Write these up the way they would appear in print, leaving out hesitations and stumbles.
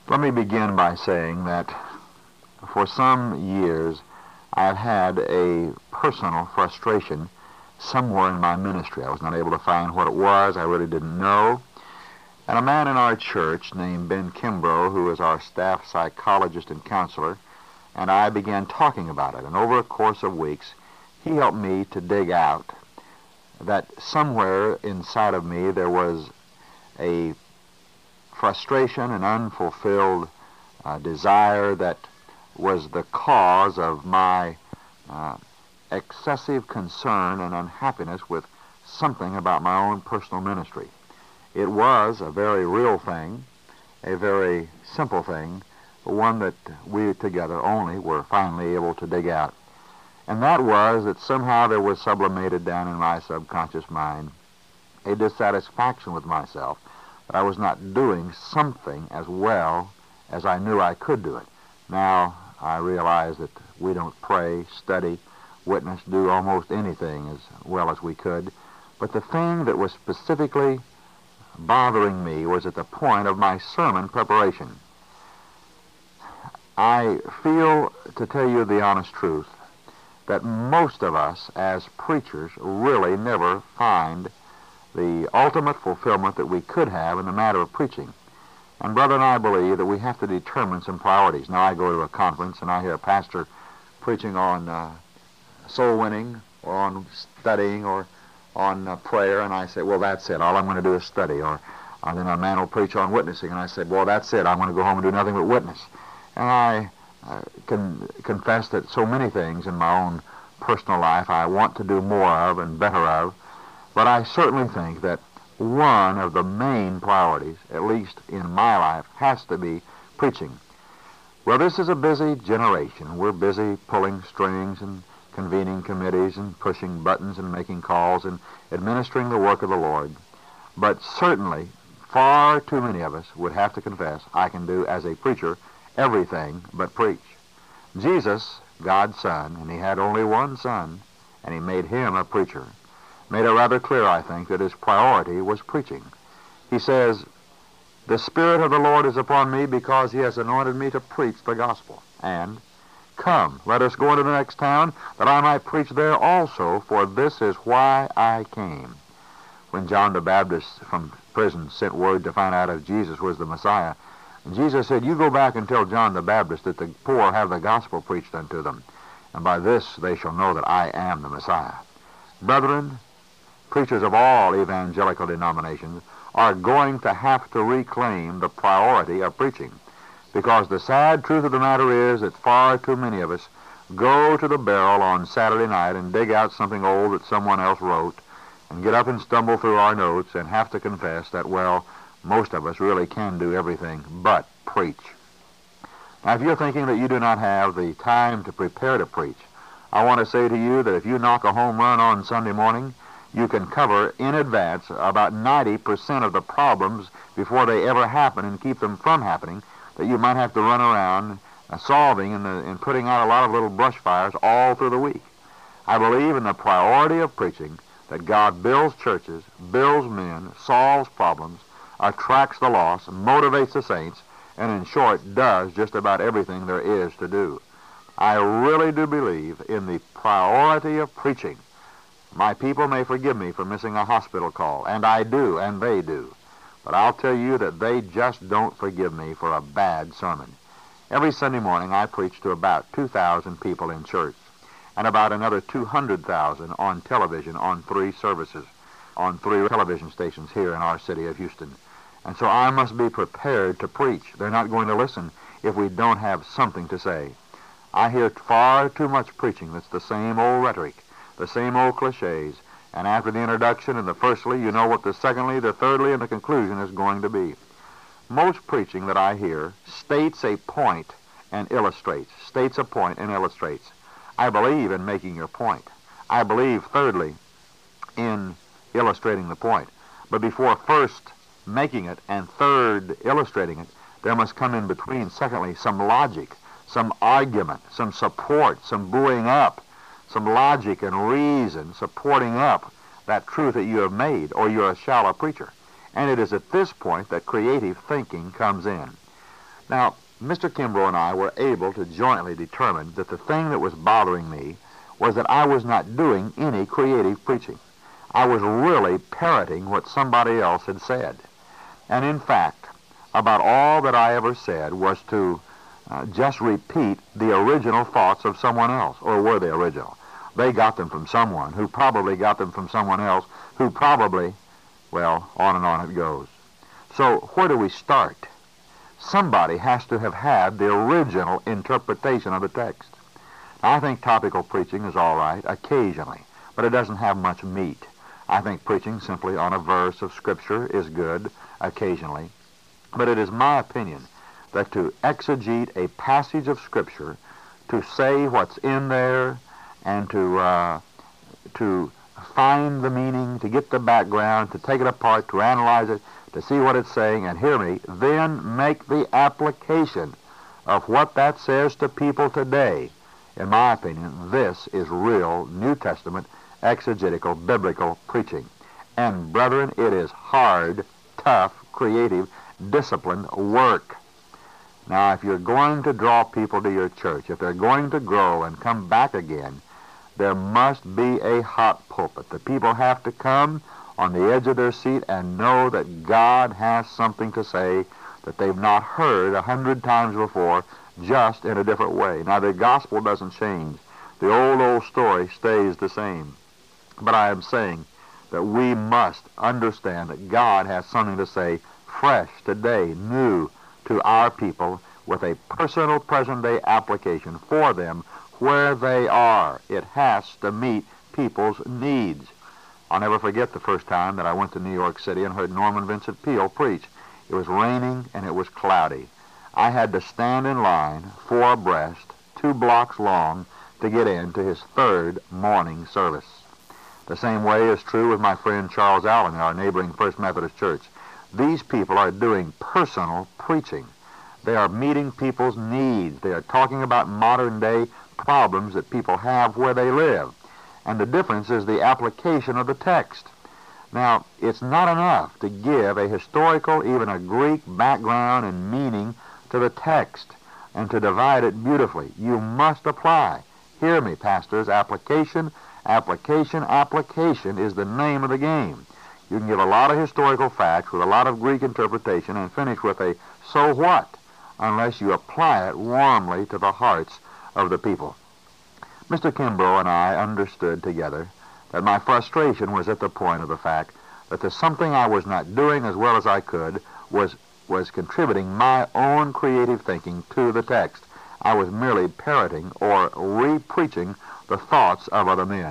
Let me begin by saying that for some years I've had a personal frustration somewhere in my ministry. I was not able to find what it was. I really didn't know. And a man in our church named Ben Kimbrough, who is our staff psychologist and counselor, and I began talking about it. And over a course of weeks, he helped me to dig out that somewhere inside of me there was a frustration, an unfulfilled desire that was the cause of my excessive concern and unhappiness with something about my own personal ministry. It was a very real thing, a very simple thing, one that we together only were finally able to dig out. And that was that somehow there was sublimated down in my subconscious mind a dissatisfaction with myself, that I was not doing something as well as I knew I could do it. Now, I realize that we don't pray, study, witness, do almost anything as well as we could, but the thing that was specifically bothering me was at the point of my sermon preparation. I feel, to tell you the honest truth, that most of us as preachers really never find the ultimate fulfillment that we could have in the matter of preaching. And Brother and I believe that we have to determine some priorities. Now, I go to a conference and I hear a pastor preaching on soul winning or on studying or on prayer, and I say, well, that's it. All I'm going to do is study. Or then a man will preach on witnessing, and I said, well, that's it. I'm going to go home and do nothing but witness. And I can confess that so many things in my own personal life I want to do more of and better of, but I certainly think that one of the main priorities, at least in my life, has to be preaching. Well, this is a busy generation. We're busy pulling strings and convening committees and pushing buttons and making calls and administering the work of the Lord. But certainly, far too many of us would have to confess, I can do as a preacher everything but preach. Jesus, God's Son, and he had only one Son, and he made him a preacher, made it rather clear, I think, that his priority was preaching. He says, the Spirit of the Lord is upon me because he has anointed me to preach the gospel. And, come, let us go into the next town, that I might preach there also, for this is why I came. When John the Baptist from prison sent word to find out if Jesus was the Messiah, Jesus said, you go back and tell John the Baptist that the poor have the gospel preached unto them, and by this they shall know that I am the Messiah. Brethren, preachers of all evangelical denominations are going to have to reclaim the priority of preaching, because the sad truth of the matter is that far too many of us go to the barrel on Saturday night and dig out something old that someone else wrote and get up and stumble through our notes and have to confess that, well, most of us really can do everything but preach. Now, if you're thinking that you do not have the time to prepare to preach, I want to say to you that if you knock a home run on Sunday morning, you can cover in advance about 90% of the problems before they ever happen and keep them from happening that you might have to run around solving and putting out a lot of little brush fires all through the week. I believe in the priority of preaching, that God builds churches, builds men, solves problems, attracts the lost, motivates the saints, and in short, does just about everything there is to do. I really do believe in the priority of preaching. My people may forgive me for missing a hospital call, and I do, and they do. But I'll tell you that they just don't forgive me for a bad sermon. Every Sunday morning I preach to about 2,000 people in church, and about another 200,000 on television on 3 services, on 3 television stations here in our city of Houston. And so I must be prepared to preach. They're not going to listen if we don't have something to say. I hear far too much preaching that's the same old rhetoric, the same old cliches, and after the introduction and the firstly, you know what the secondly, the thirdly, and the conclusion is going to be. Most preaching that I hear states a point and illustrates, states a point and illustrates. I believe in making your point. I believe, thirdly, in illustrating the point. But before first making it and third illustrating it, there must come in between, secondly, some logic, some argument, some support, some buoying up, some logic and reason supporting up that truth that you have made, or you're a shallow preacher. And it is at this point that creative thinking comes in. Now, Mr. Kimbrough and I were able to jointly determine that the thing that was bothering me was that I was not doing any creative preaching. I was really parroting what somebody else had said. And in fact, about all that I ever said was to just repeat the original thoughts of someone else, or were they original? They got them from someone who probably got them from someone else who probably, well, on and on it goes. So where do we start? Somebody has to have had the original interpretation of the text. I think topical preaching is all right occasionally, but it doesn't have much meat. I think preaching simply on a verse of Scripture is good occasionally, but it is my opinion that to exegete a passage of Scripture, to say what's in there, and to find the meaning, to get the background, to take it apart, to analyze it, to see what it's saying, and hear me, then make the application of what that says to people today. In my opinion, this is real New Testament exegetical biblical preaching. And brethren, it is hard, tough, creative, disciplined work. Now, if you're going to draw people to your church, if they're going to grow and come back again, there must be a hot pulpit. The people have to come on the edge of their seat and know that God has something to say that they've not heard 100 times before, just in a different way. Now, the gospel doesn't change. The old story stays the same. But I am saying that we must understand that God has something to say fresh today, new to our people, with a personal present-day application for them where they are. It has to meet people's needs. I'll never forget the first time that I went to New York City and heard Norman Vincent Peale preach. It was raining and it was cloudy. I had to stand in line 4 abreast, 2 blocks long, to get into his 3rd morning service. The same way is true with my friend Charles Allen in our neighboring First Methodist Church. These people are doing personal preaching. They are meeting people's needs. They are talking about modern-day problems that people have where they live. And the difference is the application of the text. Now, it's not enough to give a historical, even a Greek background and meaning to the text and to divide it beautifully. You must apply. Hear me, pastors. Application, application, application is the name of the game. You can give a lot of historical facts with a lot of Greek interpretation and finish with a so what, unless you apply it warmly to the hearts of the people. Mr. Kimbrough and I understood together that my frustration was at the point of the fact that the something I was not doing as well as I could was contributing my own creative thinking to the text. I was merely parroting or re-preaching the thoughts of other men.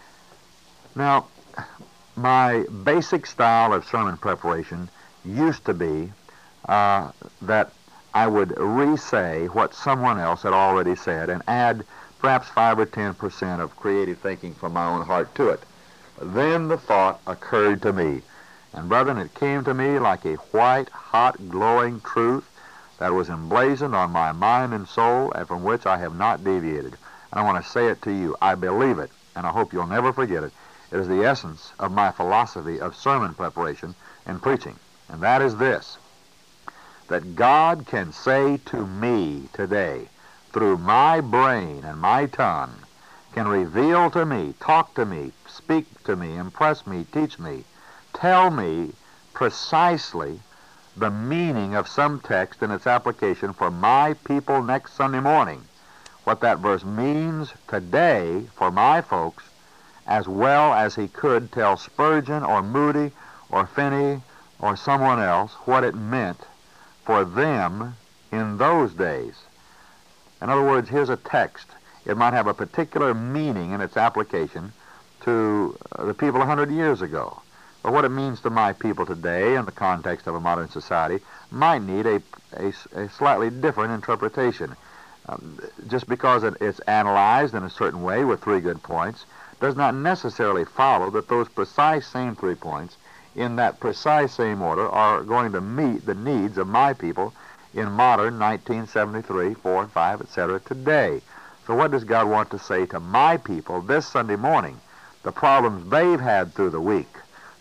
Now, my basic style of sermon preparation used to be that I would re-say what someone else had already said and add perhaps 5 or 10% of creative thinking from my own heart to it. Then the thought occurred to me, and brethren, it came to me like a white, hot, glowing truth that was emblazoned on my mind and soul, and from which I have not deviated. And I want to say it to you. I believe it, and I hope you'll never forget it. It is the essence of my philosophy of sermon preparation and preaching, and that is this: that God can say to me today, through my brain and my tongue, can reveal to me, talk to me, speak to me, impress me, teach me, tell me precisely the meaning of some text and its application for my people next Sunday morning. What that verse means today for my folks, as well as he could tell Spurgeon or Moody or Finney or someone else what it meant for them in those days. In other words, here's a text. It might have a particular meaning in its application to the people 100 years ago. But what it means to my people today in the context of a modern society might need a slightly different interpretation. Just because it's analyzed in a certain way with 3 good points does not necessarily follow that those precise same 3 points in that precise same order are going to meet the needs of my people in modern 1973, 4, 5, etc. today. So what does God want to say to my people this Sunday morning? The problems they've had through the week,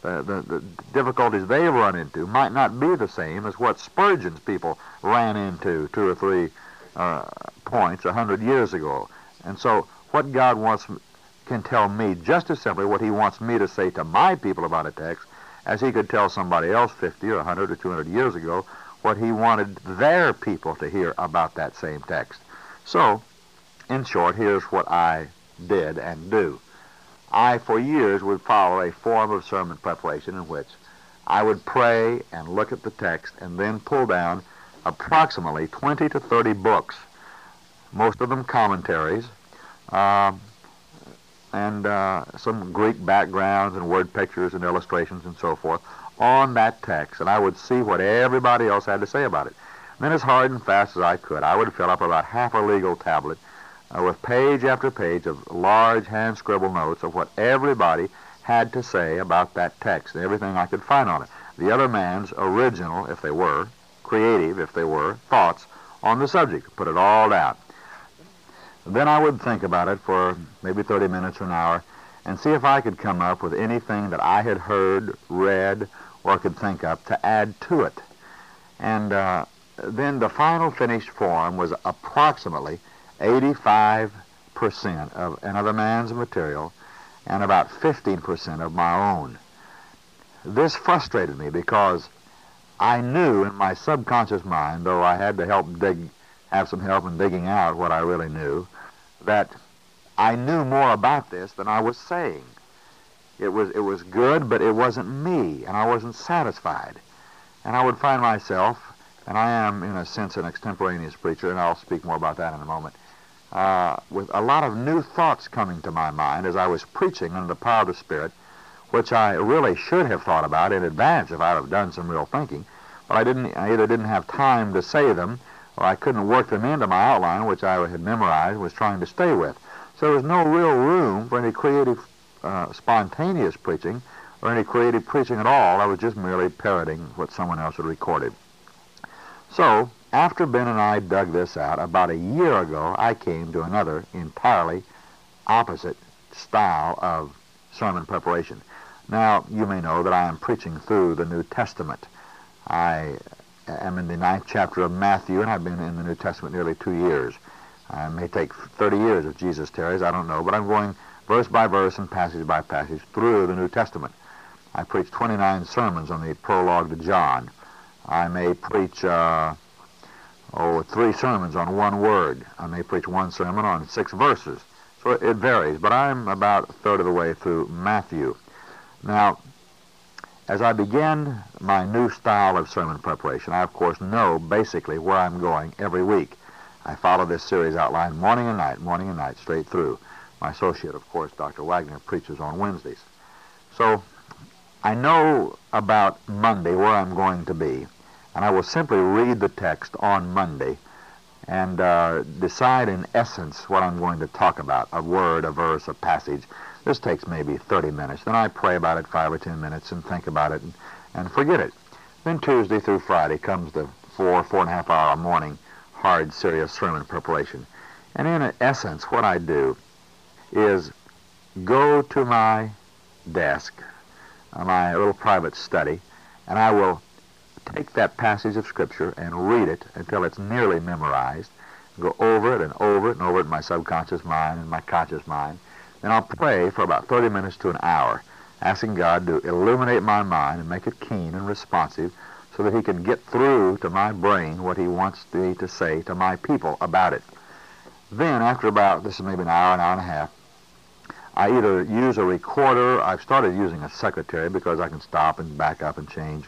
the difficulties they've run into might not be the same as what Spurgeon's people ran into 2 or 3 points 100 years ago. And so what God wants can tell me just as simply what he wants me to say to my people about a text as he could tell somebody else 50 or 100 or 200 years ago what he wanted their people to hear about that same text. So, in short, here's what I did and do. I, for years, would follow a form of sermon preparation in which I would pray and look at the text and then pull down approximately 20 to 30 books, most of them commentaries, and some Greek backgrounds and word pictures and illustrations and so forth on that text, and I would see what everybody else had to say about it. And then as hard and fast as I could, I would fill up about half a legal tablet with page after page of large hand-scribbled notes of what everybody had to say about that text and everything I could find on it. The other man's original, if they were, creative, if they were, thoughts on the subject. Put it all down. Then I would think about it for maybe 30 minutes or an hour and see if I could come up with anything that I had heard, read, or could think of to add to it. And then the final finished form was approximately 85% of another man's material and about 15% of my own. This frustrated me because I knew in my subconscious mind, though I had to have some help in digging out what I really knew, that I knew more about this than I was saying. It was good, but it wasn't me, and I wasn't satisfied. And I would find myself, and I am in a sense an extemporaneous preacher, and I'll speak more about that in a moment, with a lot of new thoughts coming to my mind as I was preaching under the power of the Spirit, which I really should have thought about in advance if I'd have done some real thinking. But I either didn't have time to say them, or I couldn't work them into my outline, which I had memorized, was trying to stay with. So there was no real room for any creative, spontaneous preaching, or any creative preaching at all. I was just merely parroting what someone else had recorded. So, after Ben and I dug this out, about a year ago, I came to another entirely opposite style of sermon preparation. Now, you may know that I am preaching through the New Testament. I am in the 9th chapter of Matthew, and I've been in the New Testament nearly 2 years. It may take 30 years if Jesus tarries, I don't know, but I'm going verse by verse and passage by passage through the New Testament. I preach 29 sermons on the prologue to John. I may preach 3 sermons on one word. I may preach 1 sermon on 6 verses. So it varies, but I'm about a third of the way through Matthew. Now, as I begin my new style of sermon preparation, I, of course, know basically where I'm going every week. I follow this series outline morning and night, straight through. My associate, of course, Dr. Wagner, preaches on Wednesdays. So I know about Monday where I'm going to be, and I will simply read the text on Monday and decide in essence what I'm going to talk about, a word, a verse, a passage. This takes maybe 30 minutes. Then I pray about it 5 or 10 minutes and think about it and forget it. Then Tuesday through Friday comes the 4.5 hour morning hard, serious sermon preparation. And in essence, what I do is go to my desk, my little private study, and I will take that passage of Scripture and read it until it's nearly memorized, go over it and over it and over it in my subconscious mind and my conscious mind. Then I'll pray for about 30 minutes to an hour, asking God to illuminate my mind and make it keen and responsive so that he can get through to my brain what he wants me to say to my people about it. Then, after about, this is maybe an hour and a half, I either use a recorder. I've started using a secretary because I can stop and back up and change.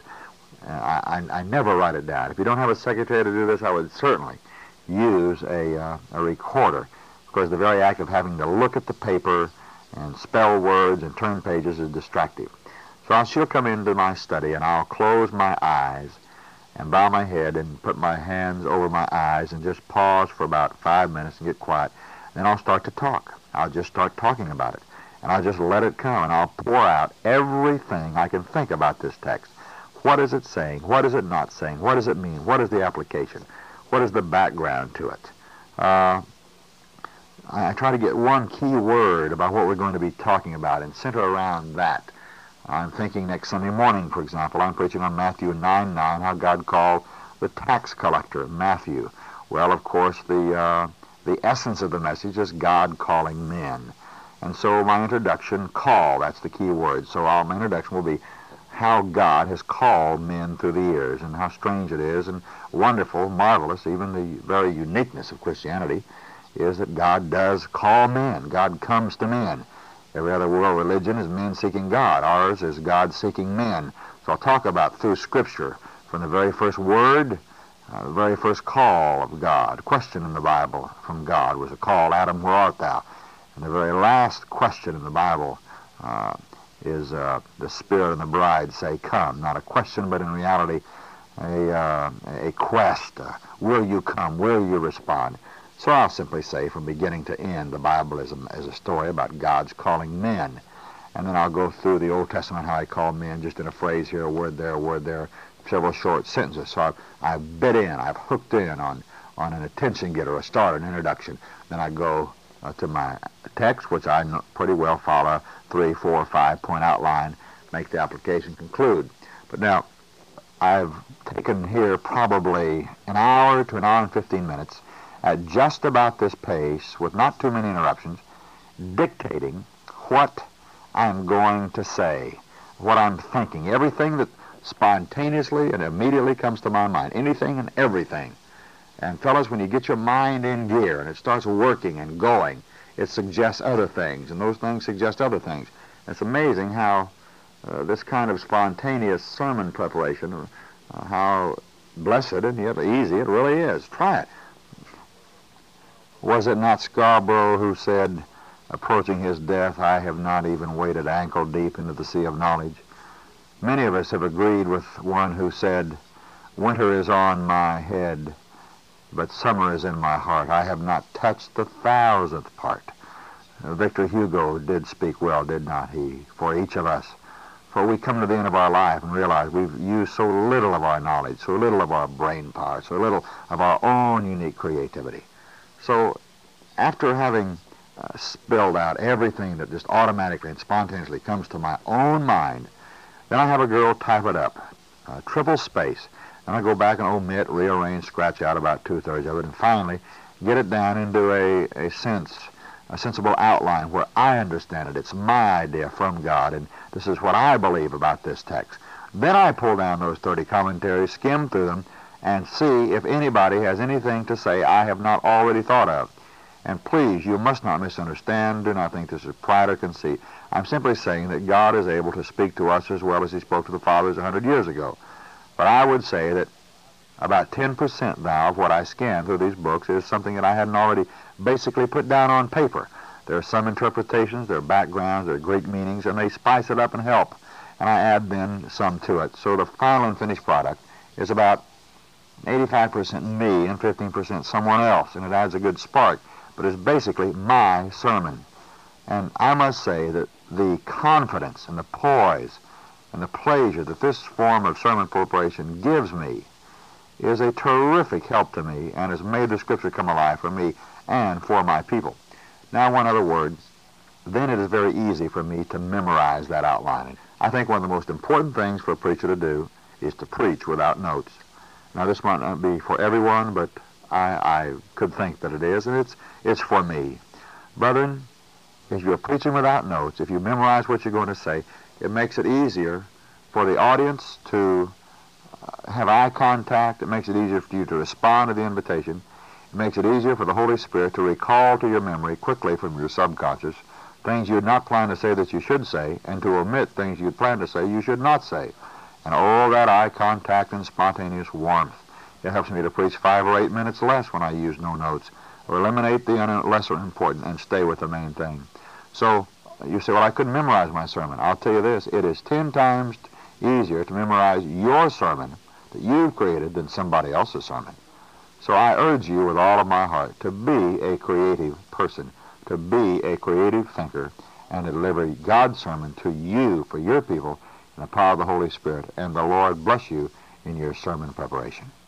I never write it down. If you don't have a secretary to do this, I would certainly use a recorder, because the very act of having to look at the paper and spell words and turn pages is distracting. So she'll come into my study, and I'll close my eyes and bow my head and put my hands over my eyes and just pause for about 5 minutes and get quiet. Then I'll start to talk. I'll just start talking about it, and I'll just let it come, and I'll pour out everything I can think about this text. What is it saying? What is it not saying? What does it mean? What is the application? What is the background to it? I try to get one key word about what we're going to be talking about and center around that. I'm thinking next Sunday morning, for example, I'm preaching on Matthew 9:9, how God called the tax collector Matthew. Well, of course, the essence of the message is God calling men. And so my introduction, call, that's the key word. So my introduction will be how God has called men through the years, and how strange it is, and wonderful, marvelous, even the very uniqueness of Christianity is that God does call men. God comes to men. Every other world religion is men seeking God. Ours is God seeking men. So I'll talk about through Scripture, from the very first word, the very first call of God. Question in the Bible from God was a call, Adam, where art thou? And the very last question in the Bible is the Spirit and the bride say, come. Not a question, but in reality a quest. Will you come? Will you respond? So I'll simply say from beginning to end, the Bible is a story about God's calling men. And then I'll go through the Old Testament, how he called men, just in a phrase here, a word there, several short sentences. So I've bit in, I've hooked in on an attention getter, a start, an introduction. Then I go to my text, which I pretty well follow, 3, 4, 5 point outline, make the application, conclude. But now, I've taken here probably an hour to an hour and 15 minutes at just about this pace, with not too many interruptions, dictating what I'm going to say, what I'm thinking, everything that spontaneously and immediately comes to my mind, anything and everything. And fellas, when you get your mind in gear and it starts working and going, it suggests other things, and those things suggest other things. It's amazing how this kind of spontaneous sermon preparation, how blessed and yet easy it really is. Try it. Was it not Scarborough who said, approaching his death, I have not even waded ankle deep into the sea of knowledge? Many of us have agreed with one who said, winter is on my head, but summer is in my heart. I have not touched the 1,000th part. Victor Hugo did speak well, did not he, for each of us? For we come to the end of our life and realize we've used so little of our knowledge, so little of our brain power, so little of our own unique creativity. So after having spilled out everything that just automatically and spontaneously comes to my own mind, then I have a girl type it up, triple space, and I go back and omit, rearrange, scratch out about 2/3 of it, and finally get it down into a sensible outline where I understand it. It's my idea from God, and this is what I believe about this text. Then I pull down those 30 commentaries, skim through them, and see if anybody has anything to say I have not already thought of. And please, you must not misunderstand. Do not think this is pride or conceit. I'm simply saying that God is able to speak to us as well as he spoke to the fathers 100 years ago. But I would say that about 10% now of what I scan through these books is something that I hadn't already basically put down on paper. There are some interpretations, there are backgrounds, there are Greek meanings, and they spice it up and help. And I add then some to it. So the final and finished product is about 85% me and 15% someone else, and it adds a good spark. But it's basically my sermon. And I must say that the confidence and the poise and the pleasure that this form of sermon preparation gives me is a terrific help to me and has made the Scripture come alive for me and for my people. Now, one other word. Then it is very easy for me to memorize that outline. I think one of the most important things for a preacher to do is to preach without notes. Now, this might not be for everyone, but I could think that it is, and it's for me. Brethren, if you're preaching without notes, if you memorize what you're going to say, it makes it easier for the audience to have eye contact. It makes it easier for you to respond to the invitation. It makes it easier for the Holy Spirit to recall to your memory quickly from your subconscious things you had not planned to say that you should say, and to omit things you'd planned to say you should not say. And all that eye contact and spontaneous warmth. It helps me to preach 5 or 8 minutes less when I use no notes, or eliminate the lesser important and stay with the main thing. So you say, well, I couldn't memorize my sermon. I'll tell you this, it is 10 times easier to memorize your sermon that you've created than somebody else's sermon. So I urge you with all of my heart to be a creative person, to be a creative thinker, and to deliver God's sermon to you for your people in the power of the Holy Spirit. And the Lord bless you in your sermon preparation.